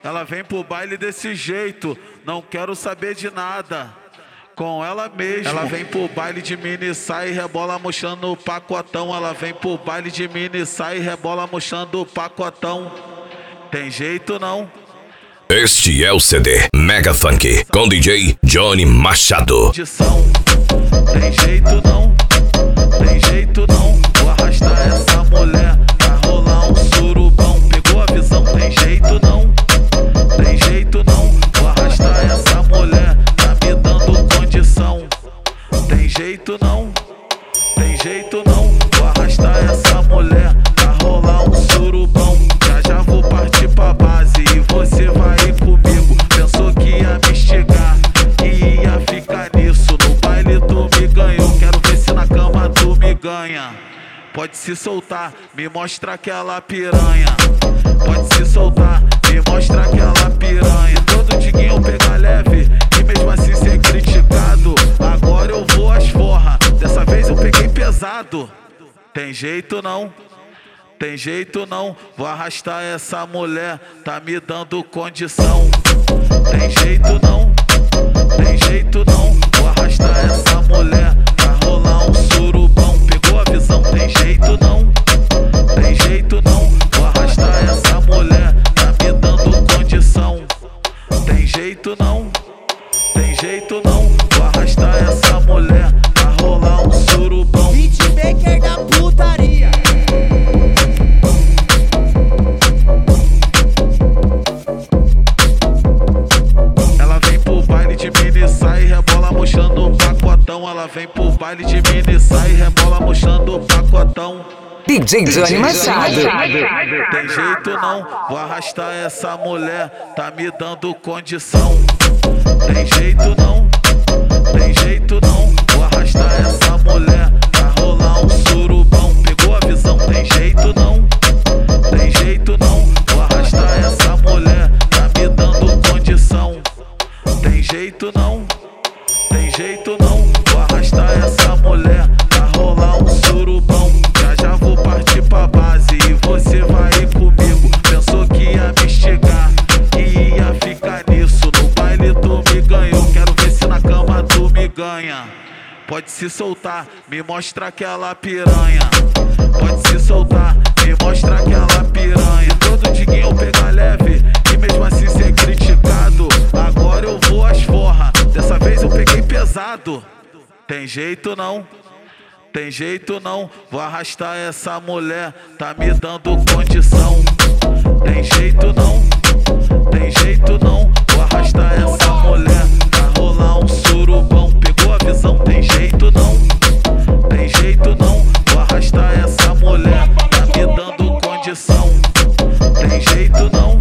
Ela vem pro baile desse jeito, não quero saber de nada. Com ela mesma. Ela vem pro baile de mini sai, rebola mostrando o pacotão. Ela vem pro baile de mini sai, rebola mostrando o pacotão. Tem jeito não. Este é o CD Mega Funk com DJ Johnny Machado. Tem jeito não, tem jeito não. Vou arrastar essa mulher, vai rolar um surubão. Pegou a visão? Tem jeito não, tem jeito não. Vou arrastar essa mulher, tá me dando condição. Tem jeito não, tem jeito não. Vou arrastar essa mulher, vai rolar um surubão. Já vou partir pra base e você vai ir comigo. Pensou que ia me instigar, que ia ficar nisso. No baile tu me ganhou, quero ver se na cama tu me ganha. Pode se soltar, me mostra aquela piranha. Pode se soltar, me mostra aquela piranha. Todo diguinho pega leve e mesmo assim ser criticado. Agora eu vou às forra, dessa vez eu peguei pesado. Tem jeito não, tem jeito não. Vou arrastar essa mulher, tá me dando condição. Tem jeito não, tem jeito não. Vou arrastar essa mulher, vai rolar um surubão. Pegou a visão? Tem jeito não, tem jeito não. Vou arrastar essa mulher, tá me dando condição. Tem jeito não, tem jeito não. Vou arrastar essa mulher, vai rolar um surubão. Beatmaker da putaria. Ela vem pro baile de mini sai, rebola mostrando o pacotão. Ela vem pro baile de mini sai, rebola mostrando o pacotão. DJ Johnny Machado. Tem jeito não, vou arrastar essa mulher, tá me dando condição. Tem jeito não, tem jeito não. Vou arrastar essa mulher, vai rolar um surubão. Pegou a visão? Tem jeito não, tem jeito não. Vou arrastar essa mulher, tá me dando condição. Tem jeito não, tem jeito não. Vou arrastar essa mulher, vai rolar um surubão. Já vou partir pra base e você vai ir comigo. Pensou que ia me instigar, que ia ficar nisso. No baile tu me ganhou, quero ver se na cama tu me ganha. Pode se soltar, me mostra aquela piranha. Pode se soltar, me mostra aquela piranha. Todo diguinho pega leve e mesmo assim ser criticado. Agora eu vou às forra, dessa vez eu peguei pesado. Tem jeito não, tem jeito não. Vou arrastar essa mulher, tá me dando condição. Tem jeito não, tem jeito não. Vou arrastar essa mulher, vai rolar um surubão. Pegou a visão? Tem jeito não, tem jeito não. Vou arrastar essa mulher, tá me dando condição. Tem jeito não,